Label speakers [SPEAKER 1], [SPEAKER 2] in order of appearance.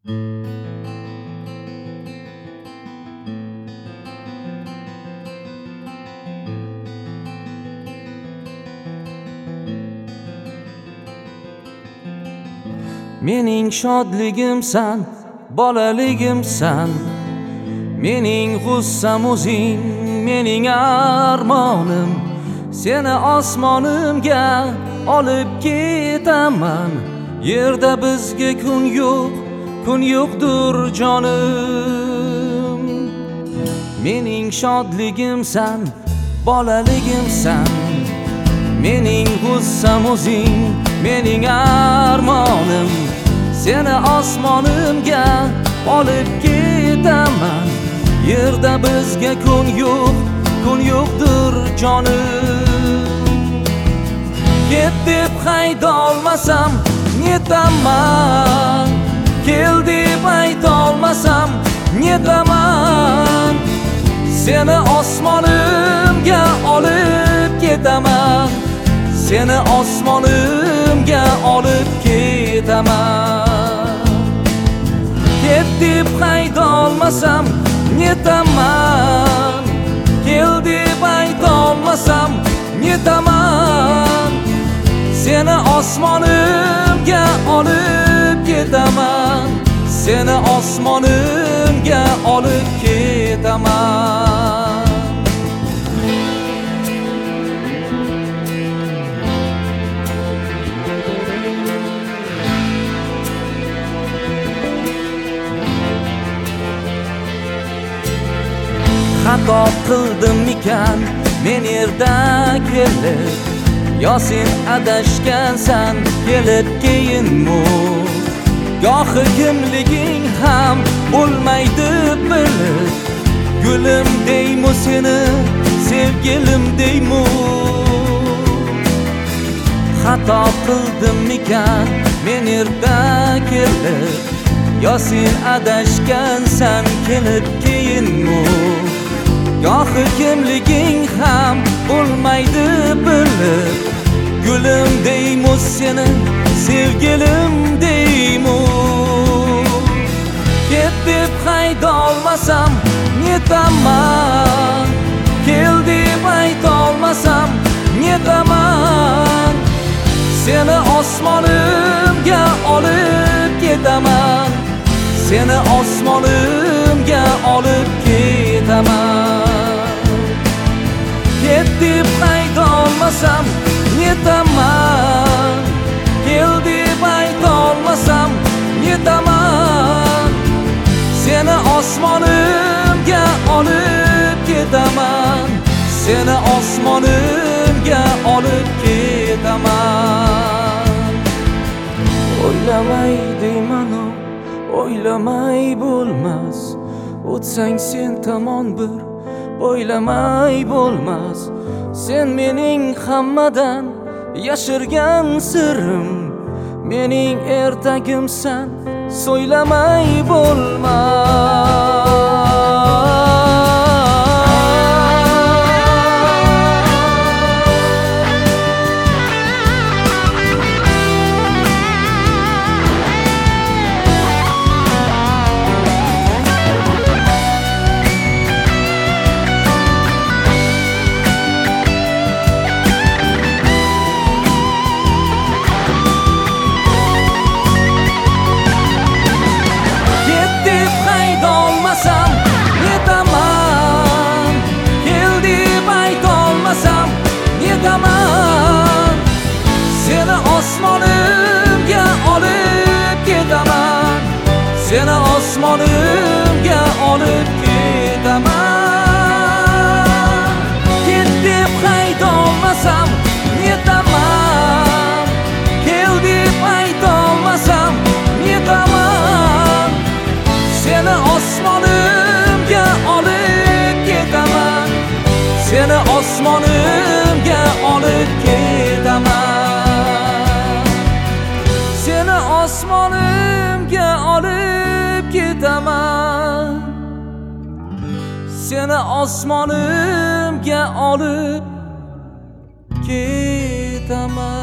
[SPEAKER 1] Mening shodligimsan, bolaligimsan. Mening g'ussam o'zing, mening armonim. Seni osmonimga olib ketaman. Yerda bizga kun yo'qdir jonim. Mening shodligimsan, bolaligimsan. Mening g'ussam o'zing, mening armonim. Seni osmonimga olib ketaman. Yerda bizga kun yo'qdir jonim. Ket deb hayda olmasam netaman. Kel deb ayta olmasam netaman. Seni osmonimga olib ketaman. Seni osmonimga olib ketaman. Ket deb hayda olmasam netaman. Kel deb ayta olmasam netaman. Seni osmonimga olib ketaman. Seni osmonimga olib ketaman. Xato qildimmikan men yerda kelib, yo sen adashgansan kelib keyinmi? Gohi kimliging ham bo'lmaydi bilib, gulim deymi seni, sevgilim deymi? Xato qildimmikan men yerda kelib, yo sen adashgansan kelib keyinmi? Gohi kimliging ham bo'lmaydi bilib, gulim deymi seni, sevgilim deymi? Ket deb hayda olmasam netaman. Kel deb ayta olmasam netaman. Seni osmonimga olib ketaman. Seni osmonimga olib ketaman. Ket deb hayda olmasam netaman. Kel deb ayta olmasam netaman. Seni osmonimga olib ketaman. Seni osmonimga olib ketaman. O'ylamay deyman-u, o'ylamay bo'lmas. O'tsang sen tomon bir o'ylamay bo'lmas. Sen mening hammadan yashirgan sirrim. Mening ertagimsan, so'ylamay bo'lmas. Seni osmonimga olib ketaman. Seni osmonimga olib ketaman. Ket deb hayda olmasam netaman. Kel deb ayta olmasam netaman. Seni osmonimga olib ketaman. Seni osmonimga olib ketaman. Seni osmonimga olib ketaman. Seni osmonimga olib ketaman.